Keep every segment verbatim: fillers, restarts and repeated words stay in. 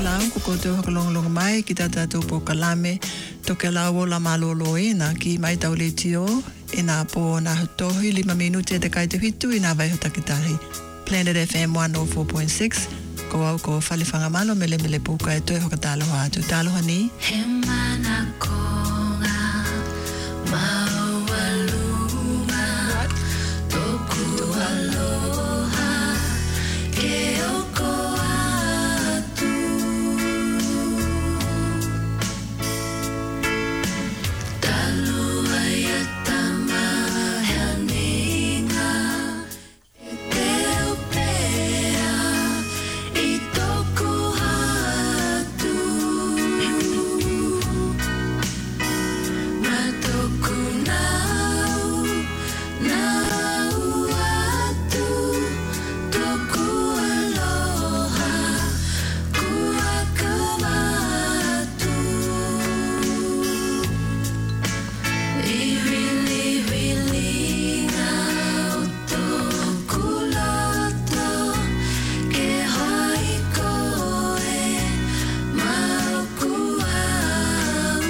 la ko ko te hokalonga mai ki tata to po kalame to ke la wola malolo ina ki mai tau le tio ina po na tohi lima minuti te kai te hitu ina vai hota kitahi Planet F M one oh four point six ko au ko falifanga malo mele mele puka e to hokatalo ha tu talo hani he mana konga mawalunga toku aloha ke oko atu talu ayatama haninga te upea i toku atu matoku nau nau atu toku aloha kua kawatu I really really ngau toku loto ke hai koe mau kuau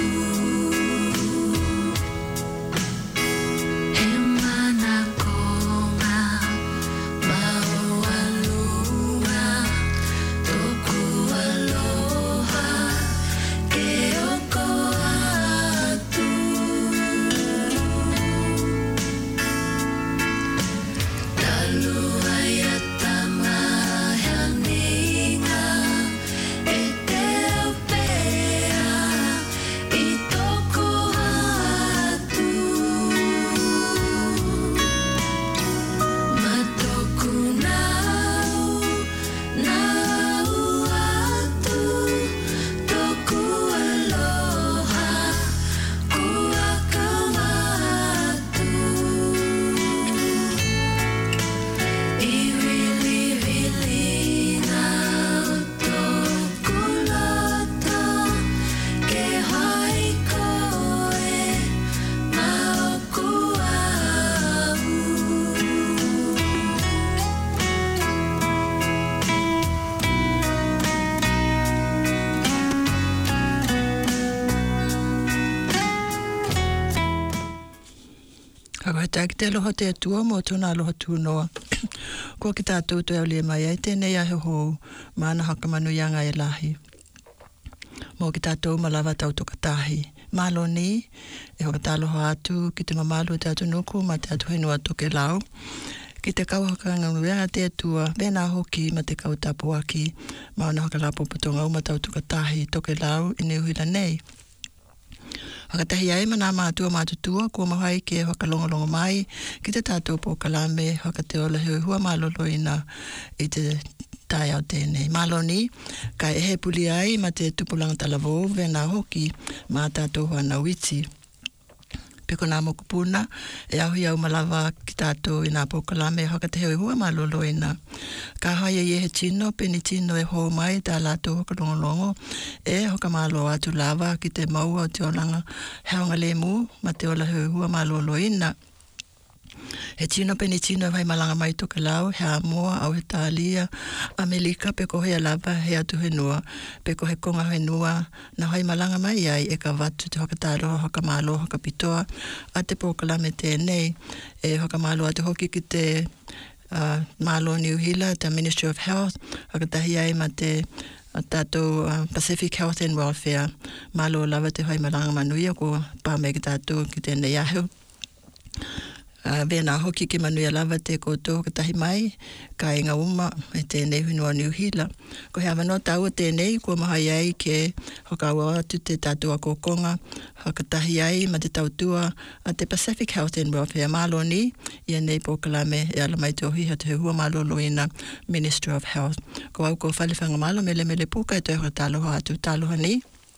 he mana konga mau alunga toku aloha ke oko atu talu ayatama haninga e te upea i toku atu matoku nau nau atu toku aloha kua kawatu I really really ngau toku loto ke hai koe mau kuau Ka ta te loho te tua mo tona loho tu noa. Ko ki tātou te au le mai ai tēnei ahe hou mana haka manu yanga e lahi. Mo ki tātou malawa tau toka tahi. Malo ni, e hoka tāloho atu ki te mamalu te atu nuku ma te atu henua toke lau. Ki te kauhaka nganguea te tua, vena hoki ma te kau tapu aki, ma ona haka lapo putonga uma tau toka tahi toke lau i ne uhila nei. Hakatahi ai mana mātua mātutua, kua mahai ke whakalongolongo mai, ki te tātou po kalame, hakate ola hui hua malolo ina i te tai au tēnei. Maloni, kai ehe puli ai ma te tupulanga talavo, vena hoki, ma tātou hana witi. Peko nā mokupuna, e ahui au malawa ki tātou i nā pokalame, hakate hui hua malolo ina. Ka haia i ehe tino, peni tino e hou mai, tā lātou hokalongolongo, e hoka malo atu lava ki te maua o te olanga heonga le mu, ma te ola hui hua malolo ina. He tino peni tino e vai malanga mai toke lau, he Amoa, au he Tālia, Amelika, peko hea lava, he atu henua, peko he konga henua, na vai malanga mai ai, e ka watu te hokataro, hoka malo, hoka pitoa, a te pokalame tēnei, e hoka malo atu hoki ki te uh, malo New Hila, te Ministry of Health, hakatahi ai ma te a tātou uh, Pacific Health and Welfare, malo lava te vai malanga manuia, ko pāme ki tātou ki tēnei ahu. Uh, Vena hoki ke manuia lava te koutou katahi mai, ka inga uma e tēnei hunua New Hila. Ko he awanoa tau tēnei, kua mahai ai ke hokaua atu te tātua kokonga, hakatahi ai ma te tautua a te Pacific Health and Welfare Maloni, ia nei pokalame e ala mai te ohi ha te hua malolo ina Ministry of Health. Ko au ko whalewhanga malo mele mele puka e te hora tāloha atu tāloha ni.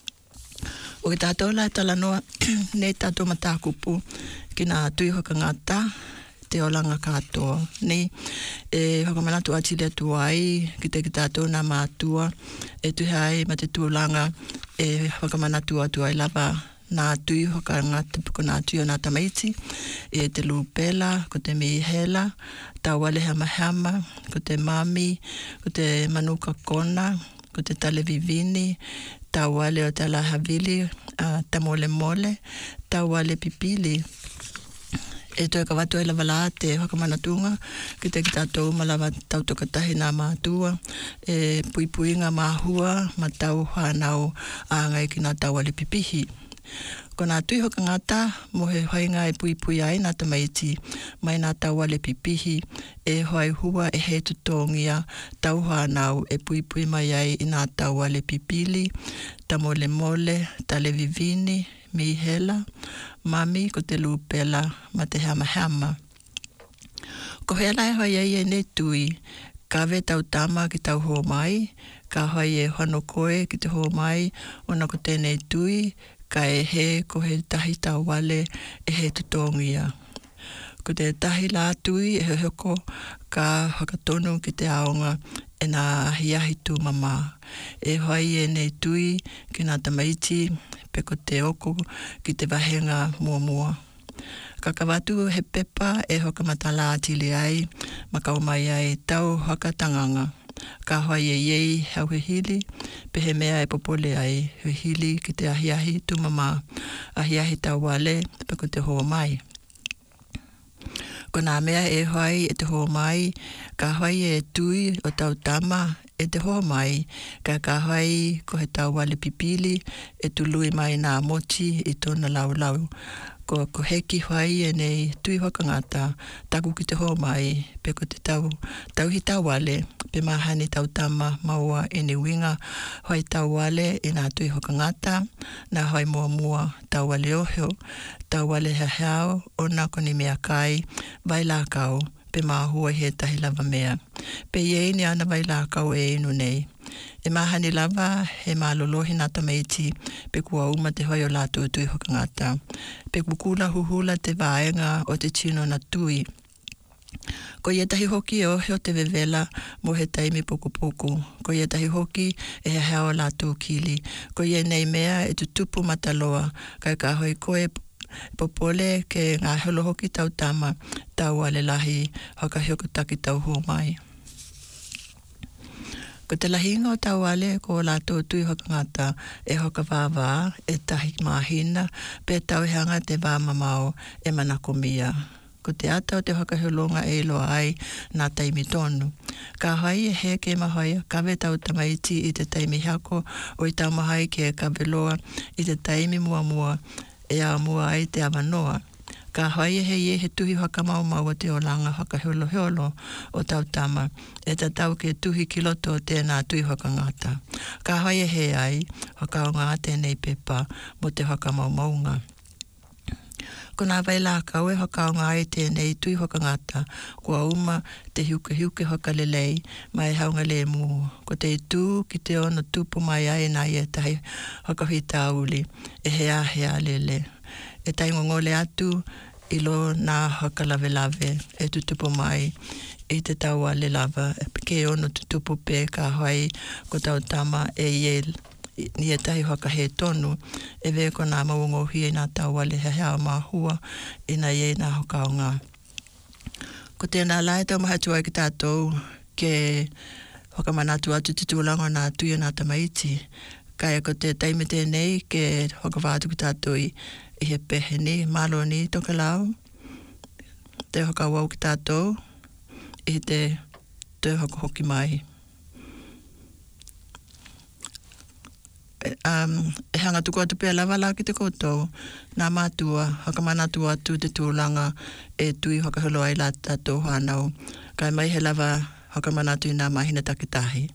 O ki tātou lai talanoa, nei tātou matakupu, ki nā tui hoka ngata, te olanga katoa. Ni, e hokamanatu atile atu ai, ki te ki tātou nā mātua, e tuhi ai ma te tuolanga, e hokamanatu atu ai lava nā tui hoka ngata, ko nā tui o nā tamaiti, e te lupela, ko te mihela, tā wale hama hama, ko te mami, ko te manuka kona, ko te tale vivini, tau ale o te alahavili, uh, ta mole mole, tau ale pipili. E toi ka watu e lava la te whakamanatunga, ki te ki tātou malawa tau tokatahi nā mātua, e pui puinga māhua, ma tau whanau āngai ki nā tau ale pipihi. Ko nā tui hoka ngata, mo he hoinga e pui pui ai nā tamaiti, mai nā tau ale pipihi, e hoi hua e he tutongia, tau whanau e pui pui mai ai i nā tau ale pipili, ta mole mole, tale vivini, mi hela, mami ko te lupela, ma te hama hama. Ko hela e hoi e ne tui, ka ve tau tama ki tau ho mai, ka hoi e hono koe ki te ho mai, ona ko tēnei tui, ka e he ko he tahi tau wale e he tutongia. Ko te tahi la tui e he hoko ka hakatonu ki te aonga e nā ahiahi tū mama. E hoi e nei tui ki nā tamaiti, pe ko te oko ki te wahenga mua mua. Ka kawatu he pepa e hoka matala atili ai, makau mai ai tau haka tanganga. Ka hoi e iei hau he hili, pe he mea e popole ai he hili ki te ahiahi tu mama, ahiahi tau wale, pe ko te hoa mai. Ko nā mea e hoi e te hoa mai, ka hoi e tui o tau tama e te hoa mai, ka ka hoi ko he tau wale pipili, e tului mai nā mochi i tōna lau lau. Ko ko heki hoi e nei tui hoka ngata, taku ki te hoa mai, pe ko te tau, tau hi tau wale, pe mahani tau tama maua e ni winga, hoi tau wale e nā tui hoka ngata, nā hoi mua mua tau wale ohio, tau wale hahau, o nā koni mea kai, vai la kau, pe mahua he tahi lava mea. Pe iei ni ana vai la kau e inu nei. E mahani lava he malolohi nā tamaiti, pe kua uma te hoi o lātou tui hoka ngata. Pe kukula huhula te vaenga o te tino na tui. Ko ia tahi hoki o heo te vevela mo he taimi poku poku. Ko ia tahi hoki e he hao lātou kili. Ko ia nei mea e tutupu mataloa, kai ka hoi koe popole ke ngā holo hoki tau tama, tau ale lahi, hoka hioko taki tau ho mai. Ko te lahinga o tau ale ko lātou tui hoka ngata e hoka wāwā e tahi mahina, pe tau hanga te wā mamao e manako mia. Ko te ata o te whakaholonga e loa ai nā taimi tonu. Ka hai e he ke mahai, kawe tau tamaiti i te taimi hako o i tau mahai ke kawe loa i te taimi mua mua e a mua ai te awanoa. Ka hai e he ie he tuhi whakamau mau o te olanga whakaholo heolo o tau tama e ta tau ke tuhi kiloto o tēnā tui whakangata. Ka hai e he ai, whakaonga a tēnei pepa mo te whakamau maunga. Ko nā vai la kau e whakaonga ai tēnei tui whakangata, kua uma te hiuke hiuke whakalelei mai haunga le mū. Ko te tū ki te ono tupu mai ai nā ia tahi whakawhita uli e hea hea lele. E tai ngongole atu i lo nā whakalawe lave e tutupu mai i te taua le lava e ke ono tutupu pe ka hoi ko tau tama e iel. Ni e tahi haka he tonu, e vea ko nā maungohi e nā tau wale he hea mahua, e nā iei nā hoka o ngā. Ko tēnā lai tau mahatua ki tātou, ke hoka manatu atu te tūlanga nā tui nā tamaiti, kai ko te taime tēnei, ke hoka wātu ki tātou i, i he peheni, malo ni toka lau, te hoka wau ki tātou, i te te hoka hoki mai. Um, e hanga tuku atu pia lawa la ki te koutou, nā mātua, haka manatu atu te tūlanga e tui haka holo ai la tātou whanau. Kai mai he lava haka manatu i nā mahina takitahi.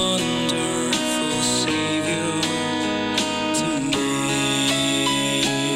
Savior to me.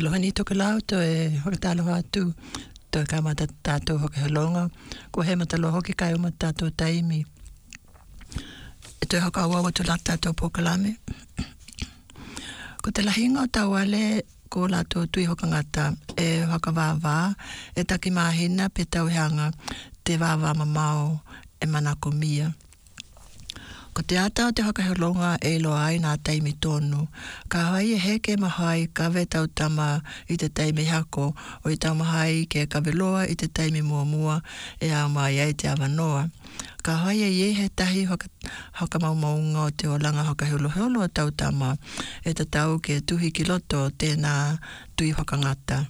aloha ni toke lau to e hoka taloha atu to e kamata tātou hoka helonga. Ko he mataloha hoki kai o mata tātou taimi. E to e hoka awawa tu la tātou Pokalame. Ko te lahinga o tawale ko lātou tui hoka ngata e hoka wāwā e taki mahina pe tauhanga te wāwā mamao e manako mia. Ko te ata o te whakahelonga e loa ai nā taimi tonu. Ka hai e heke mahai kawe tau tama i te taimi hako o i tau mahai ke kawe loa i te taimi mua mua e a mai ai te awanoa. Ka hai e ie he tahi haka, haka maumaunga o te olanga haka holo holo o tau tama e te tau ke tuhi ki loto tēnā tui whakangata.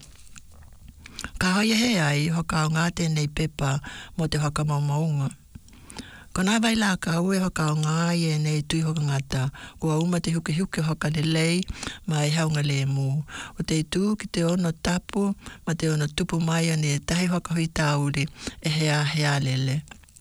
Ka hai e he ai haka o ngā tēnei pepa mo te haka maumaunga. Ko nā vai la ka ue haka o ngā i e nei tui hoka ngata, kua uma te huke huke hoka le lei, ma e haunga le mū. O te tū ki te ono tapu, ma te ono tupu mai ane e tahi hoka hui tāuri, e hea hea lele.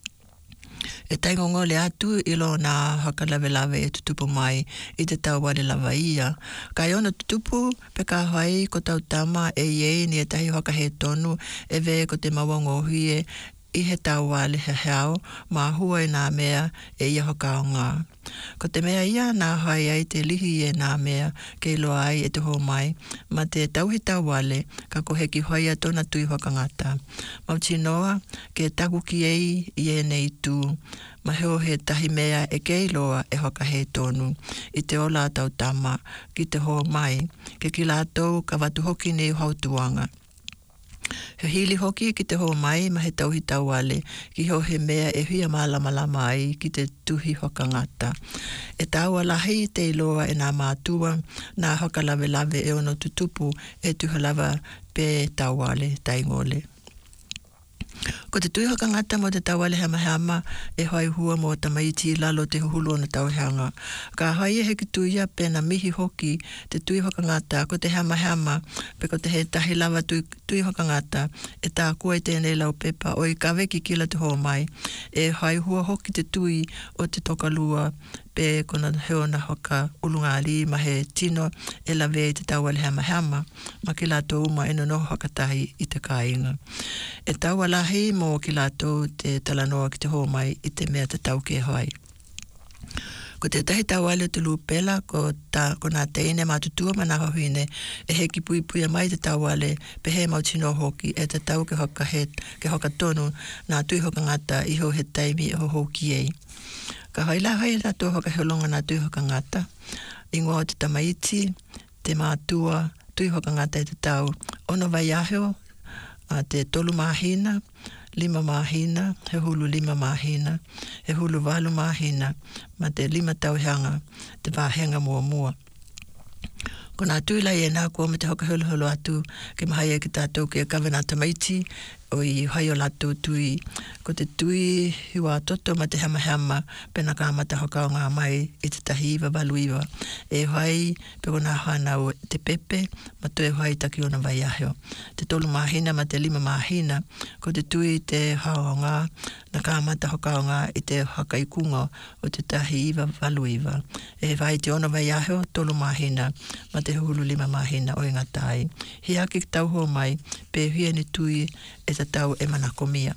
E taingongo le atu ilo nā haka lawe lawe e tutupu mai i te tau wale lawa ia. Kai ono tutupu pe ka hai ko tau tama e iei ni e tahi hoka he tonu, e ve ko te mawango hui i he tau wale he heao, ma hua e nā mea e ia hoka o ngā. Ko te mea ia nā hai ai te lihi e nā mea ke loa ai e te ho mai, ma te tauhi tau wale ka kohe ki hoia tona tui hoka ngata. Mau tinoa ke taku ki ei i e nei tū, ma heo he tahi mea e kei loa e hoka he tonu, i te ola tau tama ki te ho mai, ke ki lātou ka watu hoki nei hautuanga. He hili hoki ki te ho mai ma he tauhi tau wale, ki ho he mea e huia malama lama ai ki te tuhi hoka ngata. E taua lahi te iloa e nā mātua, nā hoka lawe lawe e ono tutupu e tuhalawa pe tau wale taingole. Ko te tui hoka ngata mo te tawale hama hama e hoi hua mo tamaiti lalo te hulu o na tauhanga. Ka hai e heki tuia pena mihi hoki te tui hoka ngata ko te hama hama pe ko te he tahi lawa tui, tui hoka ngata e tā kua i tēnei lau pepa o i kawe ki kila te ho mai e hoi hua hoki te tui o te tokalua pe kona heo na hoka ulungali ma he tino e lawe i te tawale hama hama ma ki lato uma e no hoka tahi i te kāinga. E tawalahi mo ki lato te talanoa ki te ho mai i te mea te tau ke hoi. Ko te tahi tawale te lupela ko, ta, ko nā teine mātutua ma nā hohine e heki pui pui mai te tawale pe he mautino hoki e te tau ke hoka, he, ke hoka tonu nā tui hoka ngata i ho he taimi e ho hoki ei. Ka haila hai la tō hoka heolonga nā tui hoka ngata, ingoa te tamaiti, te mātua, tui hoka ngata e te tau, ono vai aheo, te tolu mahina, lima mahina, he hulu lima mahina, he hulu walu mahina, ma te lima tauhanga, te wāhenga mua mua. Ko nā tui lai e nā kua me te hoka holo holo atu, ke mahai e ki tātou ke kawe nā tamaiti, o i hai o lātou tui. Ko te tui hiwa toto ma te hama hama, pena ka amata hoka o ngā mai i te tahi iwa walu iwa. E hai, pe ko nā hana o te pepe, ma to e hai taki o na vai aheo. Te tolu mahina ma te lima mahina, ko te tui te hao o ngā, na ka amata hoka o ngā i te haka i kunga o te tahi iwa walu iwa. E vai te ona vai aheo, tolu mahina, ma te hulu lima mahina o inga tai. Hi haki ki tau ho mai, pe hia ni tui e te tau e manako mia.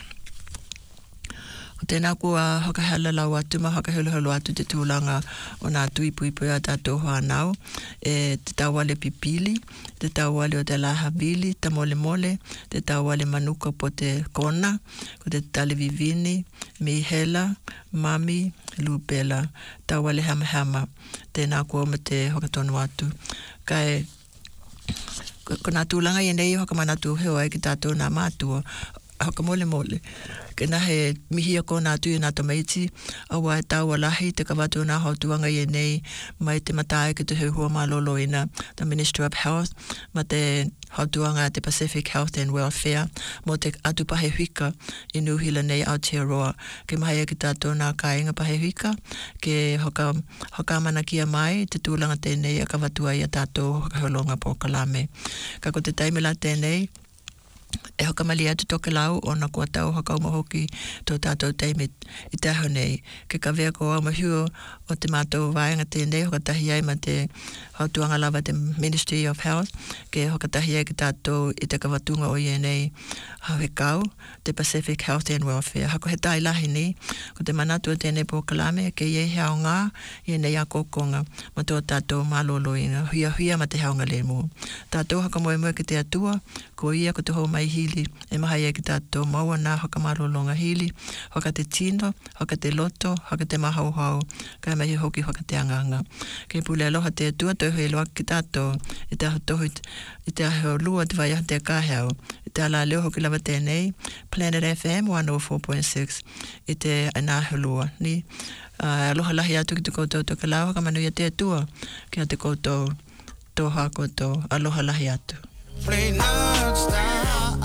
O tēnā kua hakahala lau atu, ma hakahelo atu te tūlanga o nā tui pui pui a tātou whanau, e te tauale pipili, te tauale o te lahabili, ta mole mole, te tauale manuka po te kona, ko te tale vivini, mihela, mami, lupela, tauale hama hama, tēnā kua ma te hokatonu atu. Kai ko nā tūlanga i nei hoka manatu heo ai ki tātou nā mātua, hoka mole mole. Ke nā he mihia ko nā tui nā tamaiti, awa e tāua lahi te kawatu nā hautuanga i nei, mai te matai ki te heuhua mā lolo ina, the Ministry of Health, ma te hautuanga te Pacific Health and Welfare, mo te atu pahe huika i Nuhila nei Aotearoa, ke mahi e ki tātou nā kāinga pahe huika, ke hoka, hoka mana kia mai, te tūlanga tēnei a kawatua i a tātou hoka holonga Pokalame. Ka ko te taimela tēnei, e hoka mali atu toke lau o na kua tau haka umahoki tō tātou teimi i taho nei. Ke ka vea ko au mahiu o te mātou vāenga tēnei hoka tahi ai ma te hautuanga lava te Ministry of Health ke hoka tahi ai ki tātou i te kawatunga o i nei hau he kau te Pacific Health and Welfare. Hako he tai lahi ni ko te manatu o tēnei po kalame ke iei hea o ngā i nei a kokonga ma tō tātou malolo inga huia huia ma te haunga le mo. Tātou haka moe moe ki te atua ko ia ko te hou mai hili e maha ia ki tātou maua nā haka malolonga hili haka te tino, haka te loto, haka te mahauhau kai mahi hoki haka te anganga. Kei pule aloha te atua tau hei loa ki tātou i te aho tohu i te aho lua te vai aha te kāheo i te ala leo hoki lava tēnei Planet F M one oh four point six i te anaho lua ni uh, aloha lahi atu ki te koutou toka lau haka manu ia te atua ki a te koutou toha koutou aloha lahi atu. Play non-stop.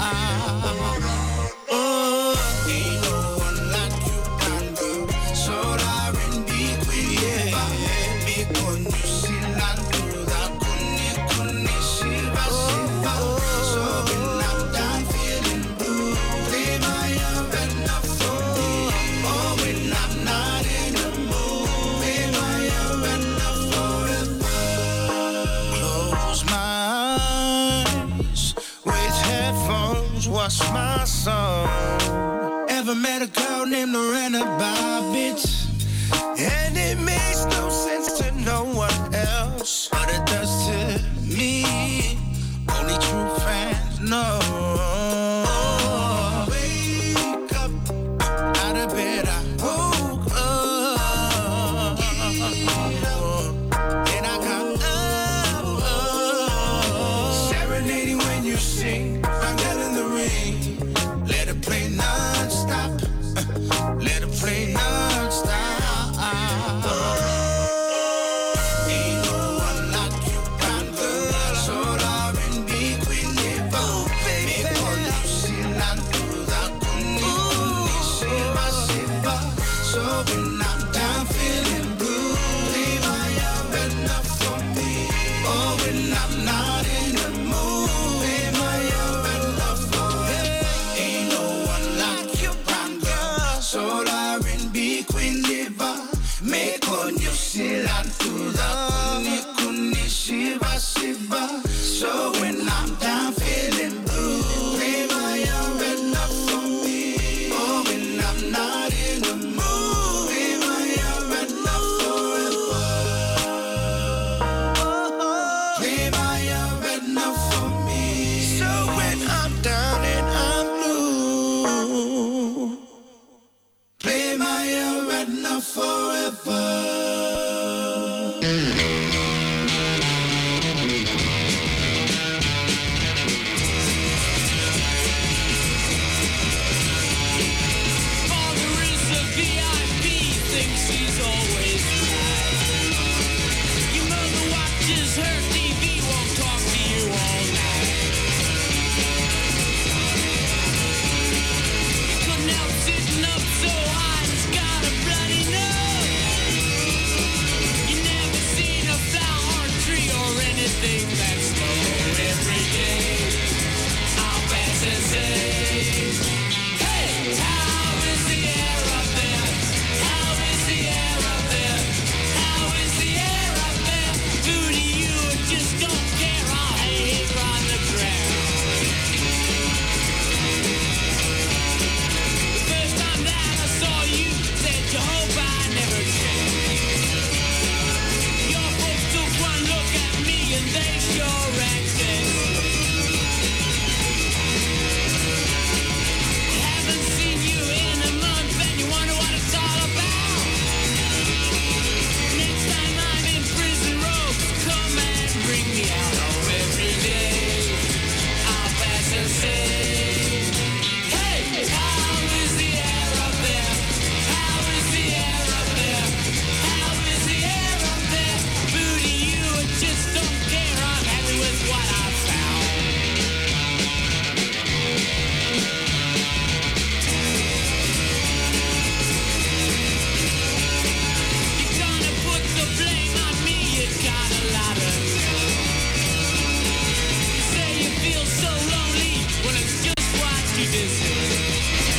Oh, ain't no one like you can do. Soul R and B queen, yeah. Big one, you see, not do that. Kuni, kuni, shiva, shiva. So when I'm down feeling blue, play my Havana for me. Oh, when I'm not in the mood, play my Havana forever. Close my eyes with headphones, watch my song. Ever met a girl named Lorena Bobbitt? And it makes no sense to no one else, but it does to me. Only true fans know. Wake up out of bed, I woke up, and I got up, serenading when you sing. I'm getting the ring. Let it play non-stop. Let it play non-stop. Ain't no one like you can do. Soul R and B queen, yeah. Oh, baby, me.